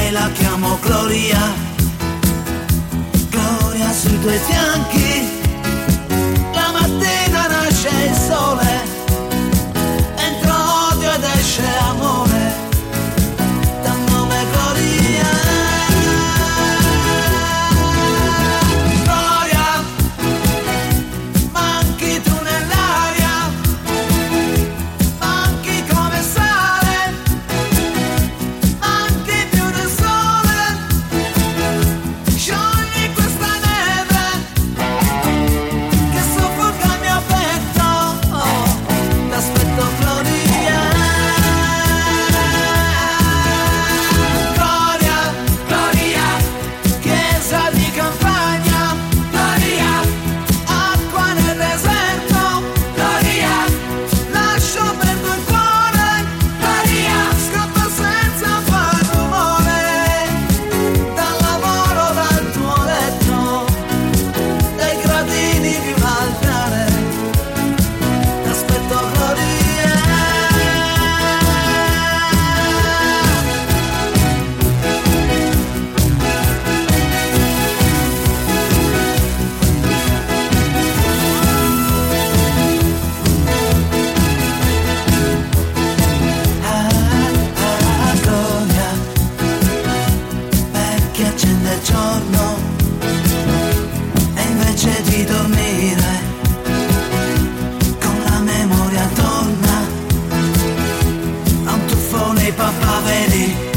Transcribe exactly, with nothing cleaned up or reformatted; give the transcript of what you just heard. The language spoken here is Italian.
e la chiamo Gloria. Gloria sui tuoi fianchi, la mattina nasce il sole, entra odio ed esce amore, dal nome Gloria. Gloria, manchi tu nell'aria, manchi come sale, manchi più del sole, sciogli questa neve che soffoca il mio petto, oh, t'aspetto Gloria. Gloria, Gloria, chiesa di campagna, Gloria, acqua nel deserto, Gloria, lascio perdo il cuore, Gloria, scappo senza far rumore, dal lavoro, dal tuo letto, dai gradini di un altare, t'aspetto Gloria. Ah, ah, Gloria, per chi accende il giorno e invece di dormire con la memoria torna a un tuffo nei papaveri.